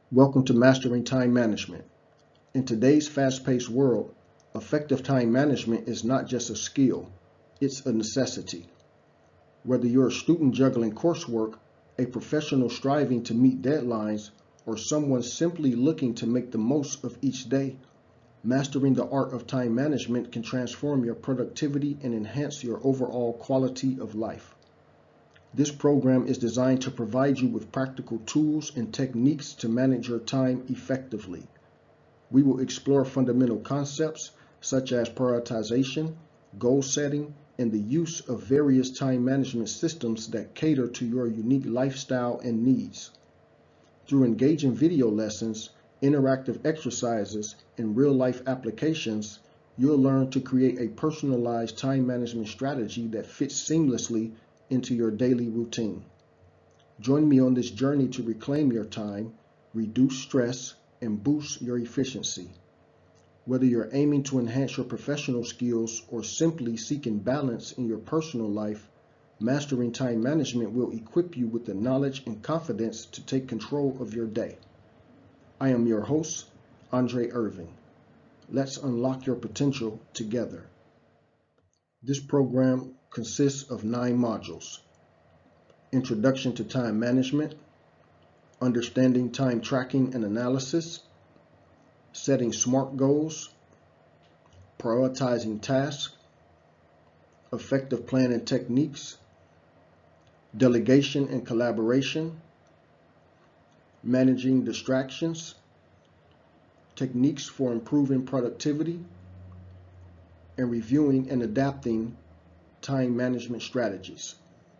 Welcome to Mastering Time Management. In today's fast-paced world, effective time management is not just a skill, it's a necessity. Whether you're a student juggling coursework, a professional striving to meet deadlines, or someone simply looking to make the most of each day, mastering the art of time management can transform your productivity and enhance your overall quality of life. This program is designed to provide you with practical tools and techniques to manage your time effectively. We will explore fundamental concepts such as prioritization, goal setting, and the use of various time management systems that cater to your unique lifestyle and needs. Through engaging video lessons, interactive exercises, and real-life applications, you'll learn to create a personalized time management strategy that fits seamlessly into your daily routine. Join me on this journey to reclaim your time, reduce stress, and boost your efficiency. Whether you're aiming to enhance your professional skills or simply seeking balance in your personal life, mastering time management will equip you with the knowledge and confidence to take control of your day. I am your host, Andre Irving. Let's unlock your potential together. This program consists of 9 modules: Introduction to Time Management, Understanding Time Tracking and Analysis, Setting SMART Goals, Prioritizing Tasks, Effective Planning Techniques, Delegation and Collaboration, Managing Distractions, Techniques for Improving Productivity, and Reviewing and Adapting Time Management Strategies.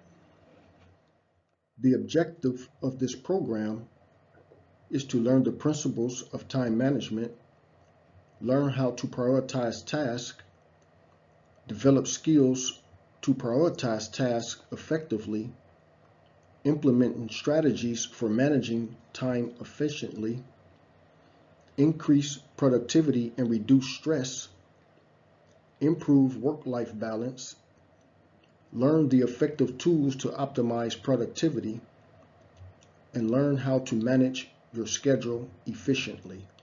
The objective of this program is to learn the principles of time management, learn how to prioritize tasks, develop skills to prioritize tasks effectively, implement strategies for managing time efficiently, increase productivity and reduce stress, improve work-life balance, learn the effective tools to optimize productivity, and learn how to manage your schedule efficiently.